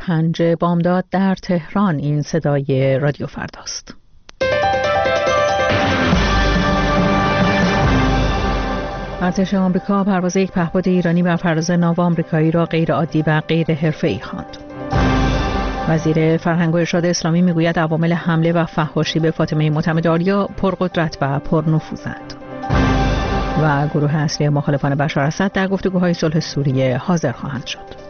5 بامداد در تهران. این صدای رادیو فرداست. ارتش آمریکا پرواز یک پهپاد ایرانی بر فراز ناو آمریکایی را غیر عادی و غیر حرفه‌ای خواند. وزیر فرهنگ و ارشاد اسلامی میگوید عوامل حمله و فحاشی به فاطمه معتمدآریا پرقدرت و پرنفوذند. و گروه اصلی مخالفان بشار اسد در گفتگوهای صلح سوریه حاضر خواهند شد.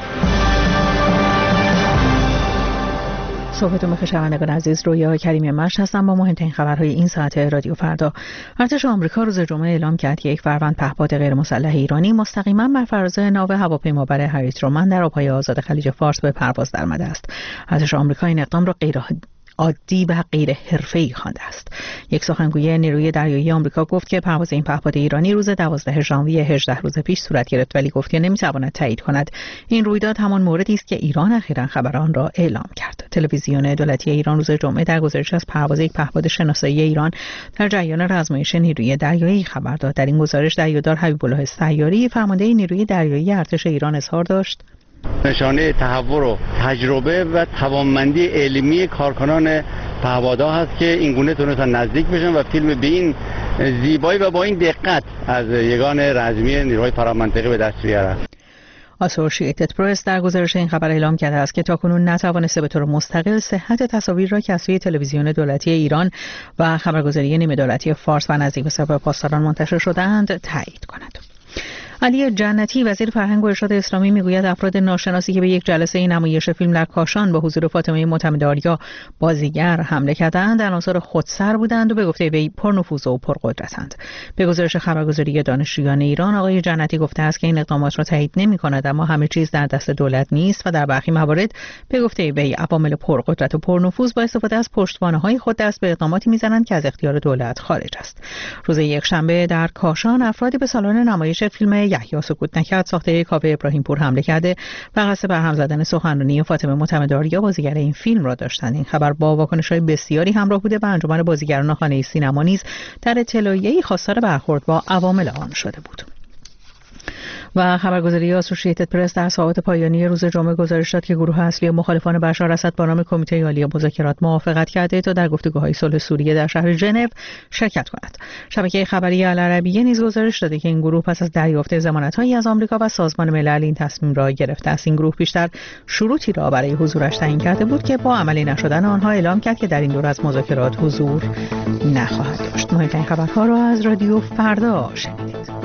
صحبتون بخیر شنوندگان عزیز، رویا کریمی مشت هستم با مهمترین خبرهای این ساعت رادیو فردا. ارتش آمریکا روز جمعه اعلام کرد که یک فروند پهپاد غیر مسلح ایرانی مستقیما بر فراز ناو هواپیمابر هریس ترومن در آبهای آزاد خلیج فارس به پرواز درآمده است. ارتش آمریکا این اقدام را غیر عادی و غیر حرفه‌ای خوانده است. یک سخنگوی نیروی دریایی آمریکا گفت که پرواز این پهپاد ایرانی روز 12 ژانویه 18 روز پیش صورت گرفت، ولی گفت که نمی‌تواند تایید کند این رویداد همان موردی است که ایران اخیراً خبر آن را اعلام کرد. تلویزیون دولتی ایران روز جمعه در گزارش از پرواز یک پهپاد شناسایی ایران در جریان آزمایش نیروی دریایی خبر داد. در این گزارش دریادار حبیب الله سیاری فرمانده نیروی دریایی ارتش ایران اظهار داشت نشانه تحور و تجربه و توانمندی علمی کارکنان پهپادها هست که این گونه تونستن نزدیک بشن و فیلم به این زیبایی و با این دقت از یگان رزمی نیروهای فرامنطقی به دست بیارن. آسوشییتد پرس در گزارش این خبر اعلام کرده است که تاکنون نتوانسته به طور مستقل صحت تصاویر را که از سوی تلویزیون دولتی ایران و خبرگزاری نیمه دولتی فارس و نزدیک به سپاه پاسداران منتشر شده‌اند تایید کند. علی جنتی وزیر فرهنگ و ارشاد اسلامی میگوید افراد ناشناسی که به یک جلسه نمایش فیلم در کاشان با حضور فاطمه معتمدآریا بازیگر حمله کردند عناصر خودسر بودند و به گفته وی پرنفوذ و پرقدرتند. به گزارش خبرگزاری دانشجویان ایران آقای جنتی گفته است که این اقدامات را تایید نمی‌کند، اما همه چیز در دست دولت نیست و در برخی موارد به گفته وی عوامل پرقدرت و پرنفوذ با استفاده از پشتوانه‌های خود دست به اقداماتی می‌زنند که از اختیار دولت خارج است. روز یکشنبه در کاشان افرادی به سالن نمایش فیلم یحیی سکوت نکرد ساخته کاوه ابراهیم پور حمله کرده و قصد برهم زدن سخنرانی فاطمه معتمدآریا بازیگر این فیلم را داشتند. این خبر با واکنش‌های بسیاری همراه بوده و انجمن بازیگران خانه سینما نیز در اطلاعیه‌ای خواستار برخورد با عوامل آن شده بود. و خبرگزاری آسوشییتد پرس در ساعات پایانی روز جمعه گزارش داد که گروه اصلی مخالفان بشار اسد با نام کمیته عالی مذاکرات موافقت کرده تا در گفتگوهای صلح سوریه در شهر ژنو شرکت کند. شبکه خبری العربیه نیز گزارش داده که این گروه پس از دریافت ضمانت‌هایی از آمریکا و سازمان ملل این تصمیم را گرفته است. این گروه پیشتر شروطی را برای حضورش تعیین کرده بود که با عملی نشدن آنها اعلام کرد که در این دور از مذاکرات حضور نخواهد داشت. مهمترین خبرها را از رادیو فردا شنیدید.